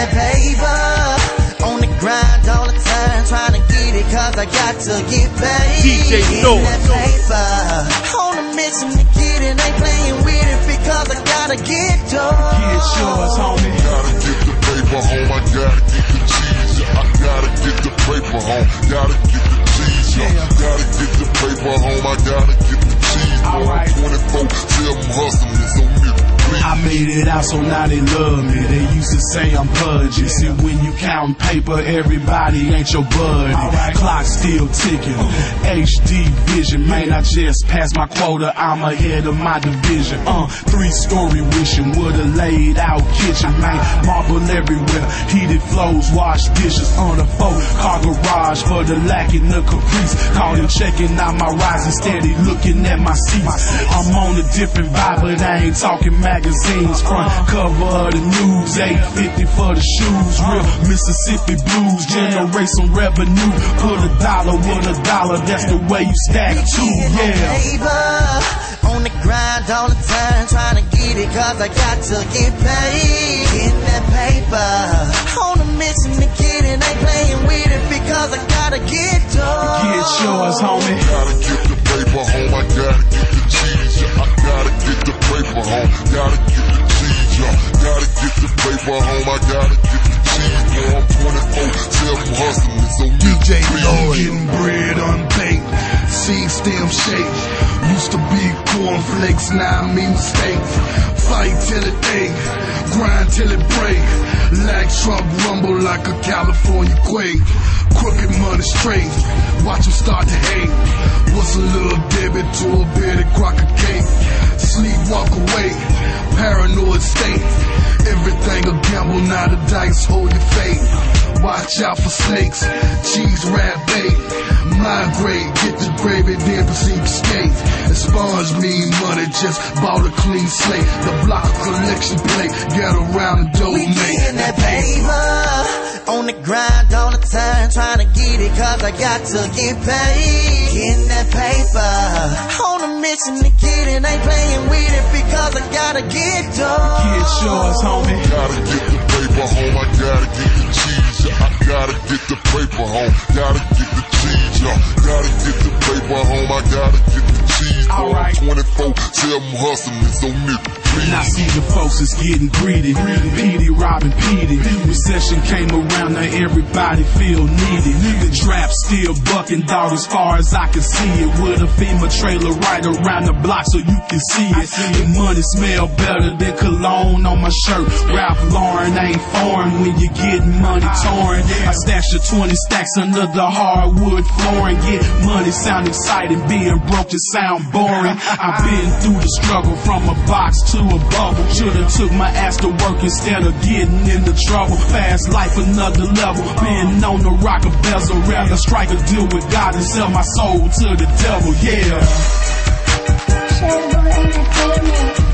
that paper, on the grind all the time, trying to get it cause I got to get paid. DJ North. That paper, on a mission to get it, ain't playing with it because I gotta get yours. Get yours, homie. Gotta get the paper home, I gotta get the cheese. I gotta get the paper home, gotta get the cheese. Gotta get the paper home, I gotta get the cheese. Alright. 24/7 hustling, it's on me. I made it out, so now they love me. They used to say I'm pudgy. See, when you counting paper, everybody ain't your buddy. Clock still ticking. HD vision, man, I just passed my quota. I'm ahead of my division. 3-story wishing, would've laid out kitchen, man. Marble everywhere, heated flows, wash dishes on the 4-car garage for the lacking the caprice. Calling, checking out my rise and steady looking at my seats. I'm on a different vibe, but I ain't talking magazines. Front cover of the news, $8.50 for the shoes. Real Mississippi blues, generate some revenue. Put a dollar with a dollar, that's the way you stack too, On the grind all the time, trying to get it cause I got to get paid. Getting that paper, on a mission to get it, ain't playing with it because I gotta get yours. Get yours, homie. Gotta get the paper home, I gotta get the cheese. I gotta get the paper home, gotta get the cheese. Gotta get the paper home, I gotta get the cheese. I'm 24/7 hustling, it's on DJ Lloyd. Getting bread unbaked, seed stem shake. Used to be cornflakes, now I mean mistakes. Fight till it ache, grind till it break. Like Trump rumble like a California quake. Crooked money straight, watch them start to hate. What's a little debit to a bearded crock of cake? Sleep, walk away, paranoid state. Everything a gamble, now the dice, hold your fate. Watch out for snakes, cheese, rat bait. Migrate, get the gravy, then proceed to skate. Expunge mean money, just bought a clean slate. The block collection plate, get around the dough, we mate. getting that paper, on the grind all the time, trying to get it cause I got to get paid. Getting that paper, on a mission to get it, ain't playing with it because I gotta get yours. Get yours, homie. Gotta get the paper home, I gotta get the cheese. I gotta get the paper home, gotta get the cheese. Gotta get the paper home, I gotta get the cheese. Alright. 24/7 hustling, it's on me. Now see the folks is getting greedy. Petey robbing Petey. Recession came around, now everybody feel needy. The trap still bucking, dog, as far as I can see it. With a FEMA trailer right around the block so you can see it. The money smell better than cologne on my shirt. Ralph Lauren ain't foreign when you getting money torn. I stash the 20 stacks under the hardwood flooring. Get money sound exciting, being broke just sound boring. I've been through the struggle from a box to a bubble. Should've took my ass to work instead of getting into trouble. Fast life, another level. Been known to rock a bezel. Rather strike a deal with God and sell my soul to the devil, yeah. Showboy Entertainment.